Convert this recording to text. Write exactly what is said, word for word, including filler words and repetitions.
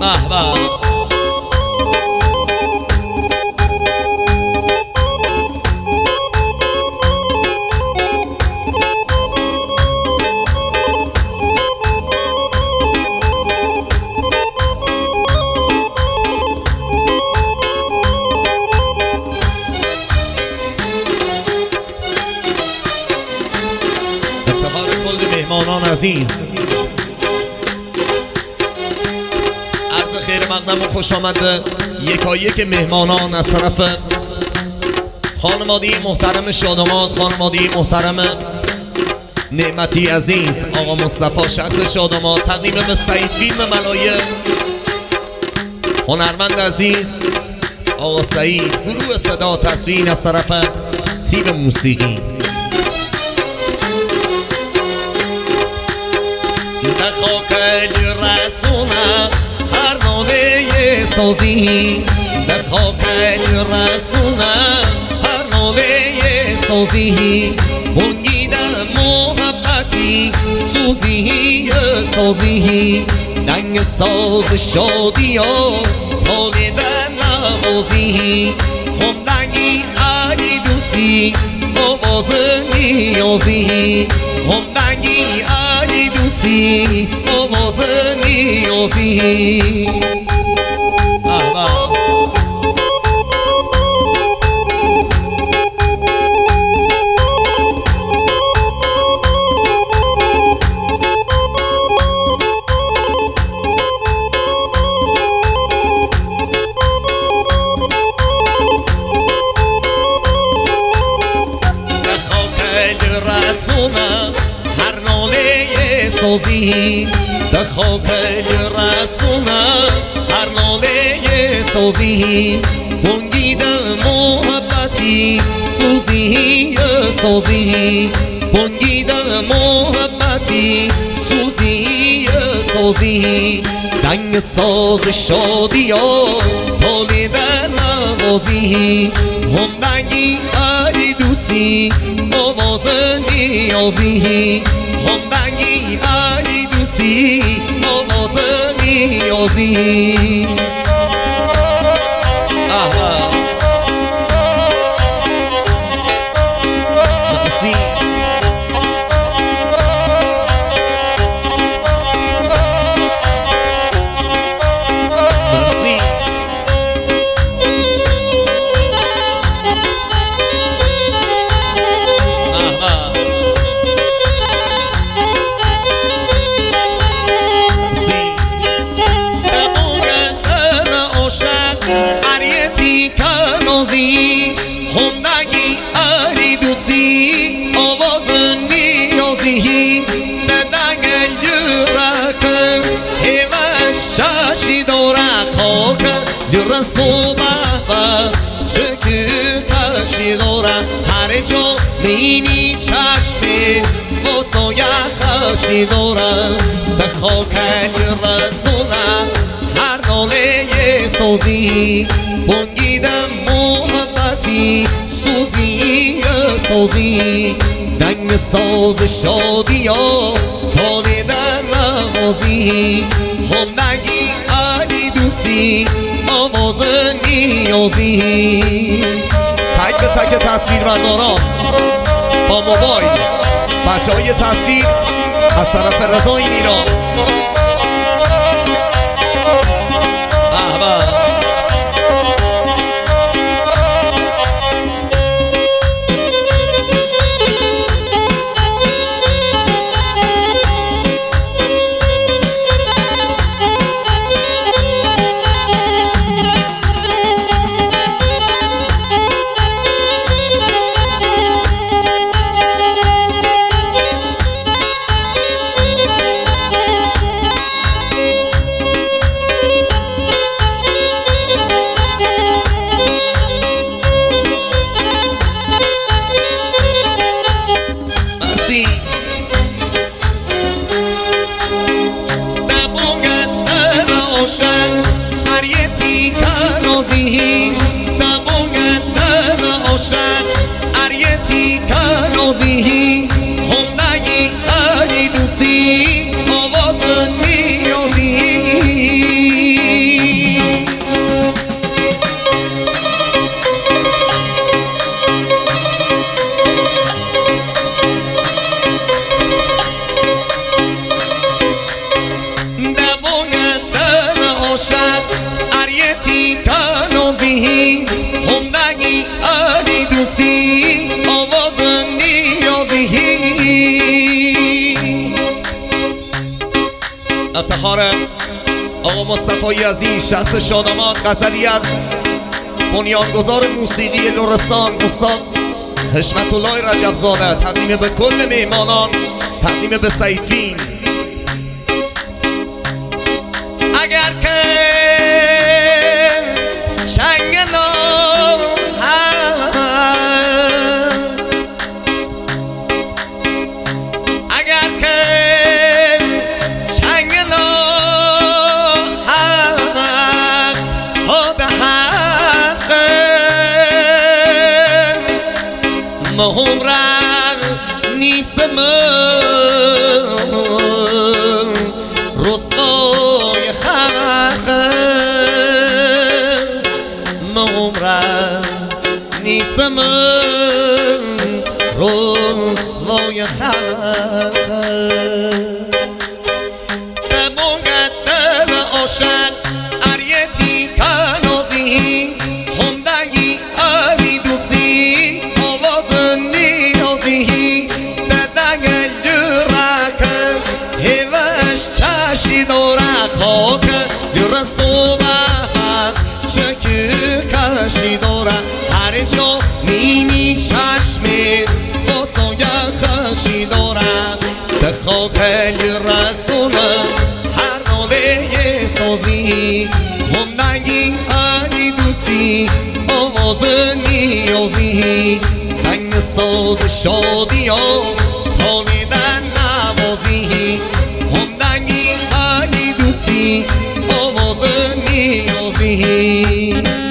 احباب افتخار کل مهمانان عزیز، عرض خیر مقدم و خوش آمد به یکایک مهمانان از طرف خانواده محترم شاداماد، خانواده محترم نعمتی عزیز، آقا مصطفی شخص شاداماد، تقدیم به سعید فیلم ملایه، هنرمند عزیز آقا سعید، گروه صدا تصویر از طرف تیم موسیقی. دخاک رسونه هر ناله سازی، دخاک رسونه هر ناله سازی، بنگیده محبتی سوزی سازی، دنگ ساز شادی ها طالب نوازی، هم دنگی علی دوستی آواز نیازی، هم دنگی علی دوستی آواز نیازی. هر ناله سازی، دخاک رسونه هر ناله سازی، بنگیده محبتی سوزی سازی، بنگیده محبتی سوزی سازی، دنگ ساز شادی ها طالب نوازی، هم دنگی علی دوستی آواز نیازی، هم دنگی علی دوستی آواز نیازی. همدگی علی دوستی آواز نیازی، بدنگ جرکن هیوش شاشی داره خاک در صبح چکه کشی داره، هر جا مینی چشمی بسایه خشی داره، به خاک رسونه هر ناله سازی، بنگیدم محبتی سوزی سازی، دنگ ساز شادی ها طالب نوازی، هم دنگی علی دوستی آواز نیازی. تک به تک تصویر برداران با موبایل، بچه های تصویر از طرف رضای ایران. دوستی آواز نیازی افتخار آقا مصطفی عزیز، شخص شادامات غزلی از بنیانگذار موسیقی لرستان استاد حشمت الله رجبزاده، تقدیم به کل میهمانان، تقدیم به سعید فیلم. اگر که چنگ نام هست، اگر که چنگ نام هست ها به حق مهمرم نیست من رسوای حق مهمرم نیست من رسوای حق به مقدم عاشق اریتی کنازی همدنگی اری دوستی آواز نیازی ددنگ لرک هیوش چشی داره خاک لرستو بحق چکی کشی داره هر جا مینی چشمی باسای خشی داره به خاک لرستونه هر ناله سازی همدنگی اری دوستی آواز نیازی تنگ ساز شادی ها تالیدن نوازی همدنگی اری دوستی آواز نیازی